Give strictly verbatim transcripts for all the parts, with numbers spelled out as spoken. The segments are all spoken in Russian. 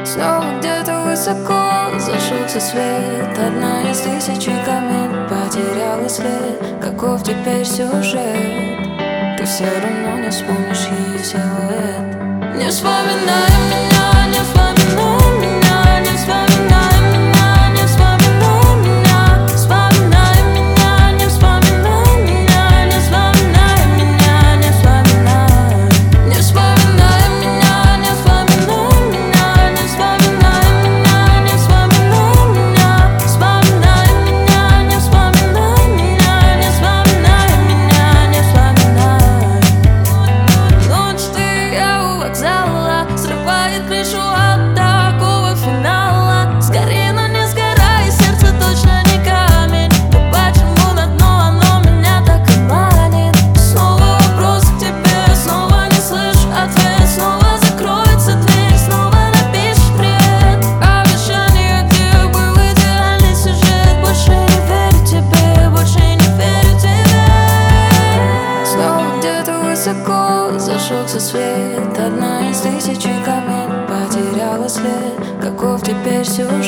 Снова где-то высоко зажегся свет. Одна из тысячи комет потеряла след. Каков теперь сюжет? Ты все равно не вспомнишь ее силуэт. Не вспоминай меня, не вспоминай меня, не вспоминай меня, не вспоминай меня, вспоминай меня, не вспоминай меня, не вспоминай меня, не вспоминай, не вспоминай меня, не вспоминай меня, не вспоминай меня, не вспоминай меня, вспоминай меня, не вспоминай меня, не вспоминай меня, не вспоминай. Ночь стоя у вокзала срывает крышу от такого финала. Сгори, но не сгорай, сердце точно не камень. Но почему на дно оно меня так и манит? Снова вопрос к тебе, снова не слышу ответ. Снова закроется дверь, снова напишешь привет. Обещание, где был идеальный сюжет. Больше не верю тебе, больше не верю тебе. Снова где-то высоко зажегся свет. Одна из тысячи комет потеряла след. Каков теперь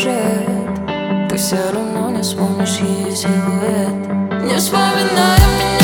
сюжет? Ты все равно не вспомнишь ее силуэт. Не вспоминай меня.